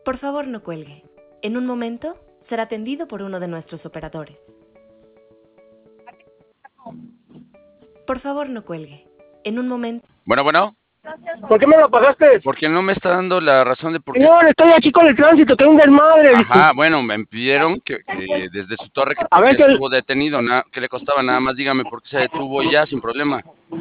Por favor, no cuelgue. En un momento será atendido por uno de nuestros operadores. Por favor, no cuelgue. En un momento... Bueno. ¿Por qué me lo pagaste? Porque no me está dando la razón de por qué. Señor, estoy aquí con el tránsito, tengo un desmadre. Ajá, bueno, me pidieron que desde su torre que A ver, porque estuvo detenido, ¿qué le costaba? Nada más dígame por qué se detuvo y ya, sin problema.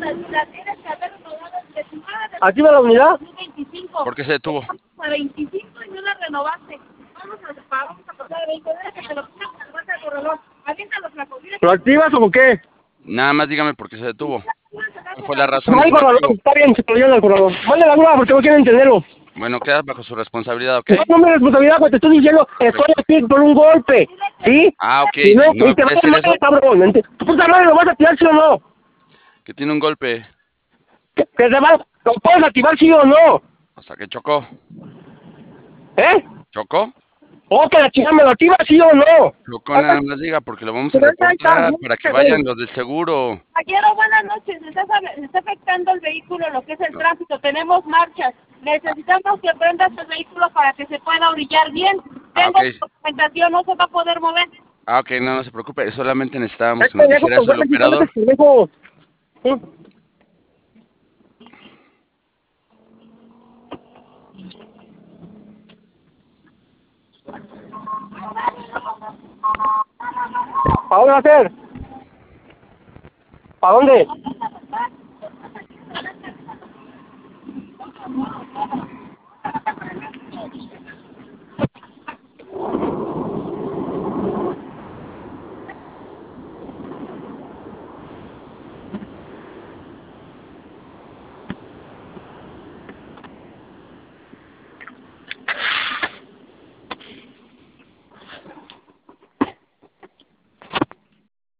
¿Activa la unidad? ¿Por qué se detuvo? A 25 y no la renovaste. Vamos a pasar a 20 días que te lo pongas al vuelta del corredor. Aviéntalo, flaco. ¿Lo activas o qué? Nada más dígame por qué se detuvo. ¿Cuál fue la razón? No, está bien, se lo al corredor. Mande la grúa porque no quiero entenderlo. Bueno, queda bajo su responsabilidad, ¿ok? No me responsabilidad, pues te estoy diciendo, estoy aquí por un golpe, ¿sí? Ah, ok. Si no, ¿No me te puede vas a hacer eso? matar, cabrón. ¿Tu puta madre lo vas a activar, sí o no? Que tiene un golpe. Que te va, ¿lo puedes activar, sí o no? O sea, que chocó. ¿Eh? ¿Chocó? ¿O que la chica me lo activa, sí o no? Chocó, nada más diga, porque lo vamos a reportar para que vayan los del seguro. Caballero, buenas noches. Le está afectando el vehículo, lo que es el tránsito. Tenemos marchas. Necesitamos que prendas el vehículo para que se pueda orillar bien. Tengo documentación, no se va a poder mover. Ah, ok, no se preocupe. Solamente necesitábamos que nos dijera eso el operador. ¿Para dónde va a ser? ¿Para dónde?